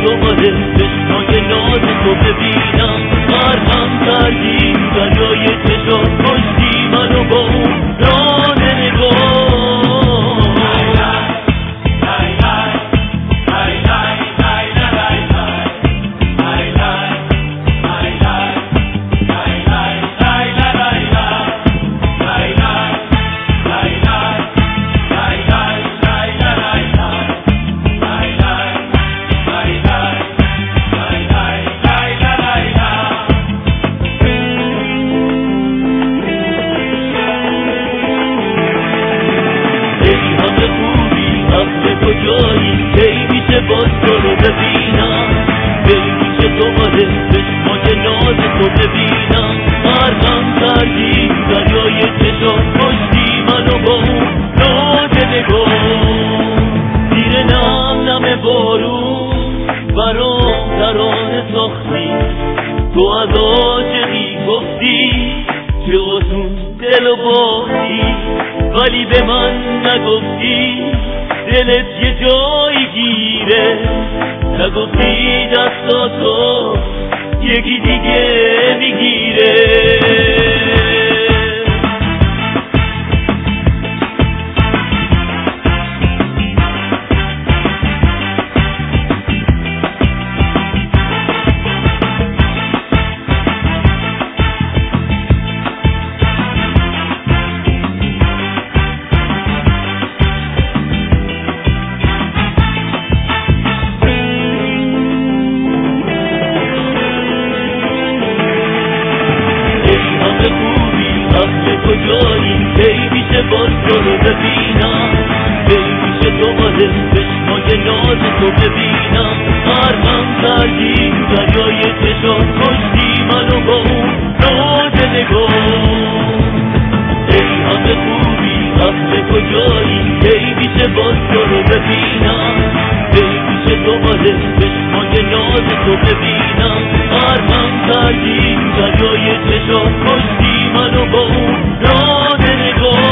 تو باده چشمای ناز تو ببینم غرقم کردی دریای چشم کشتی منو با اون ران نگاه کجایی کی میشه باز تو رو ببینم کی میشه دوباره چشمای ناز تو ببینم غرقم کردی دریای چشم کشتی منو با اون ناز نگاه زیر نم نم بارون برام ترانه ساختی تو از عاشقی گفتی چه آسون دلو باختی ولی به من نگفتی دلت یه جایی گیره نگفتی دستاتو یکی دیگه میگیره کجایی کی میشه باز تو رو ببینم کی میشه دوباره چشمای ناز تو ببینم غرقم کردی دریای چشم کشتی منو با اون ناز نگاه ای همه خوبی اهل کجایی کی میشه باز تو رو ببینم کی میشه دوباره چشمای ناز تو ببینم غرقم کردی دریای چشم کشتی منو با اون ران نگاه